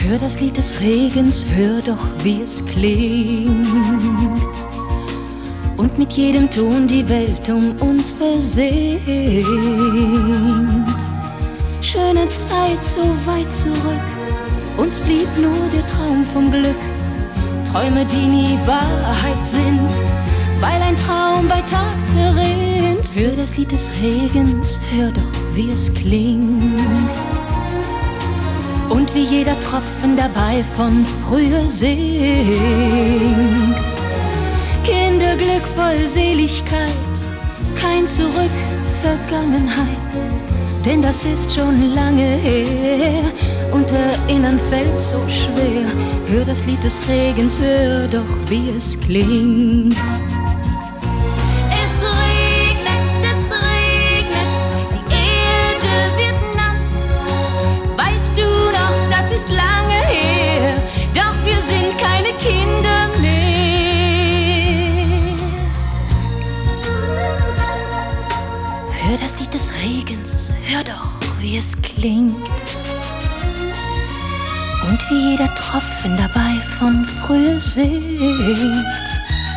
Hör das Lied des Regens, hör doch, wie es klingt. Und mit jedem Ton die Welt um uns versingt. Schöne Zeit, so weit zurück, uns blieb nur der Traum vom Glück. Träume, die nie Wahrheit sind, weil ein Traum bei Tag zerrinnt. Hör das Lied des Regens, hör doch, wie es klingt. Und wie jeder Tropfen dabei von früher singt. Kinderglück voll Seligkeit, kein Zurück, Vergangenheit. Denn das ist schon lange her und erinnern fällt so schwer. Hör das Lied des Regens, hör doch, wie es klingt. Hör das Lied des Regens, hör doch, wie es klingt. Und wie jeder Tropfen dabei von früher singt.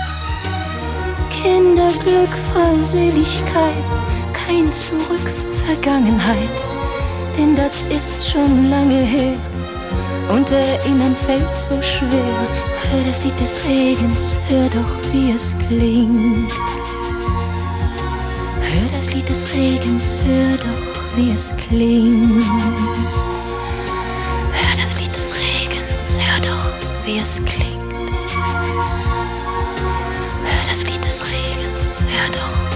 Kinderglück voll Seligkeit, kein Zurück, Vergangenheit. Denn das ist schon lange her und erinnern fällt so schwer. Hör das Lied des Regens, hör doch, wie es klingt. Hör das Lied des Regens, hör doch, wie es klingt. Hör das Lied des Regens, hör doch, wie es klingt. Hör das Lied des Regens, hör doch,